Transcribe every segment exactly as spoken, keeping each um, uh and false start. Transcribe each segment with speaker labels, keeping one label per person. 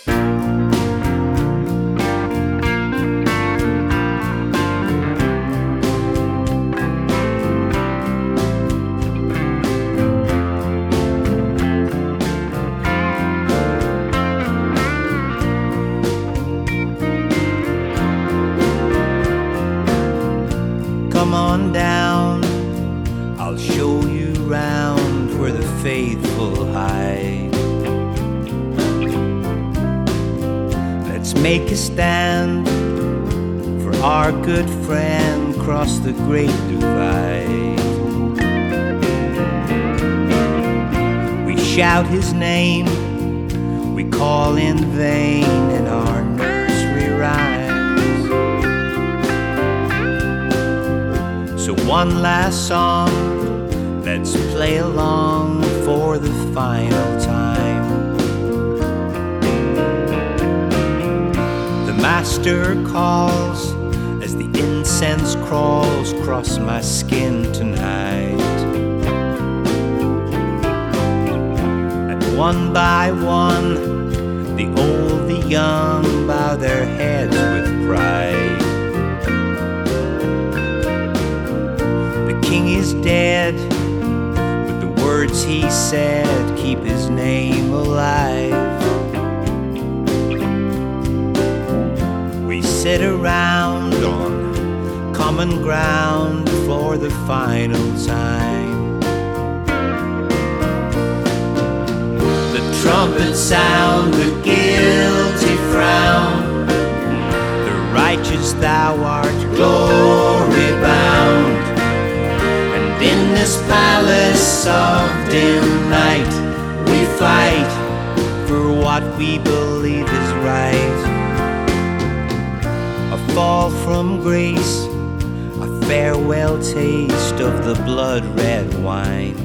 Speaker 1: Come on down, I'll show you round where the faithful hide. Let's make a stand for our good friend across the great divide. We shout his name, we call in vain in our nursery rhymes. So one last song, let's play along for the final time. The master calls as the incense crawls across my skin tonight. And one by one, the old, the young bow their heads with pride. The king is dead, but the words he said keep his name alive. We sit around on common ground for the final time. The trumpets sound the guilty frown. The righteous thou art glory bound. In this palace of dim night, we fight for what we believe is right. A fall from grace, a farewell taste of the blood-red wine.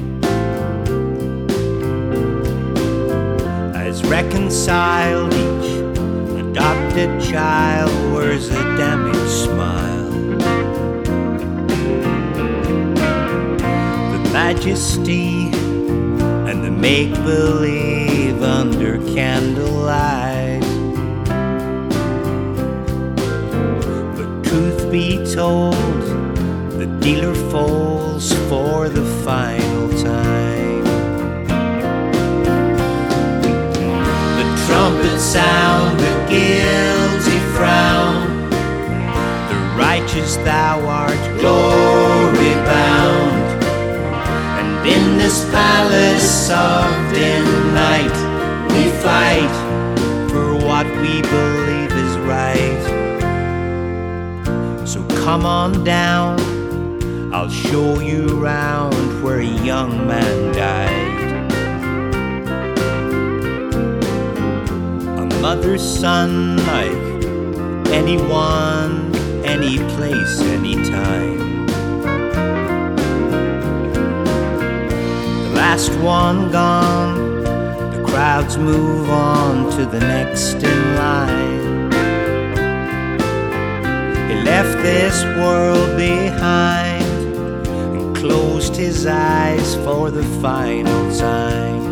Speaker 1: As reconciled, each adopted child wears a damaged smile. Majesty and the make-believe under candlelight. But truth be told, the dealer falls for the final time. The trumpets sound the guilty frown. The righteous thou art glory bound. In this palace of dim night, we fight for what we believe is right. So come on down, I'll show you round where a young man died. A mother's son like anyone, any place, any time. Last one gone, the crowds move on to the next in line. He left this world behind and closed his eyes for the final time.